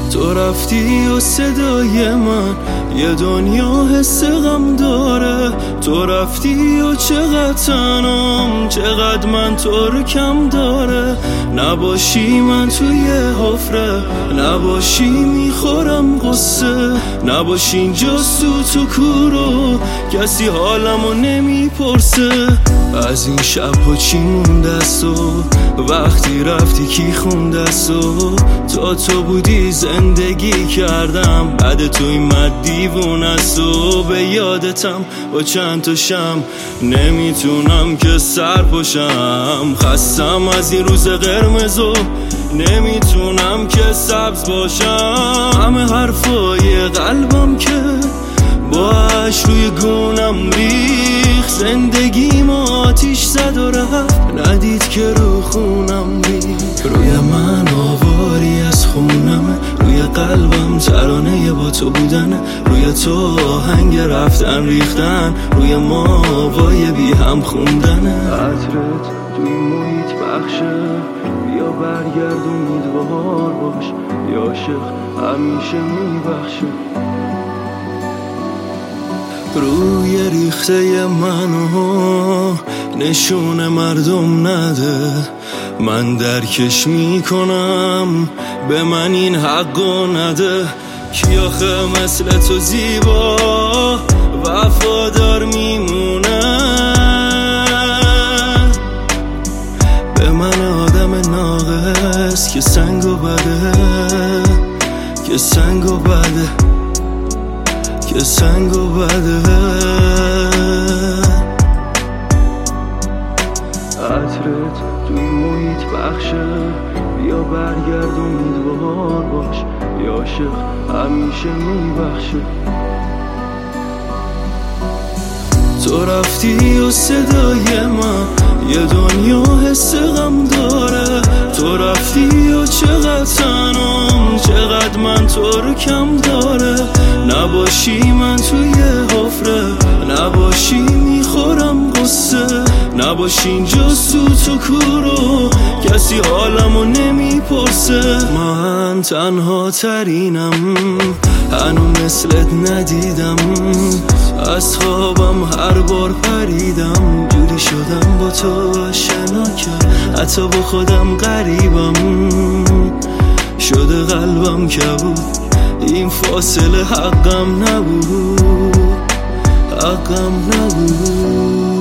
تو رفتی و صدای من یه دنیا حس غم داره. تو رفتی و چقدر تنم، چقدر من تو رو کم داره. نباشی من توی حفره، نباشی میخورم قصه. نباشی اینجا سوت و کورو، کسی حالمو نمیپرسه. از این شب‌ها چی مونده است و وقتی رفتی کی خونده است و تا تو بودی زندگی کردم. بعد تو این مد دیوونه است و به یادتم با چند تا شم نمیتونم که سر پاشم. خستم از این روز قرمزو، نمیتونم که سبز باشم. همه حرفای قلبم که باش روی گونم ریخ. زندگیم آتیش زد و رفت، ندید که رو خونم ریخ. روی من آواری از خونمه، روی قلبم ترانه با تو بودنه. روی تو آهنگ رفتن ریختن، روی ما وای بی هم خوندنه. عطرت توی محیط بخشه، بیا برگرد امیدوار باش. بیا عاشق همیشه میبخشه. روی ریخته منو نشون مردم نده، من درکش میکنم، به من این حقو نده. کی آخه مثل تو زیبا وفادار میمونه؟ به من آدم ناقص که سنگو بده، که سنگو بده، که سنگو بده. عطرت توی محیط بخشه، بیا برگرد امیدوار باش. بیا عاشق همیشه میبخشه. تو رفتی و صدای من یه دنیا حس غم داره. تو رفتی و چقدر تنم، چقدر من تو رو کم داره. نباشی من توی حفره، نباشی میخورم قصه. نباشی اینجا سوت و کورو، کسی حالمو نمیپرسه. من تنها ترینم، هنو مثلت ندیدم. از خوابم هر بار پریدم، جوری شدم با تو آشنا کرد. حتی با خودم غریبم شده قلبم کبود. این فاصله حقم نبود، حقم نبود.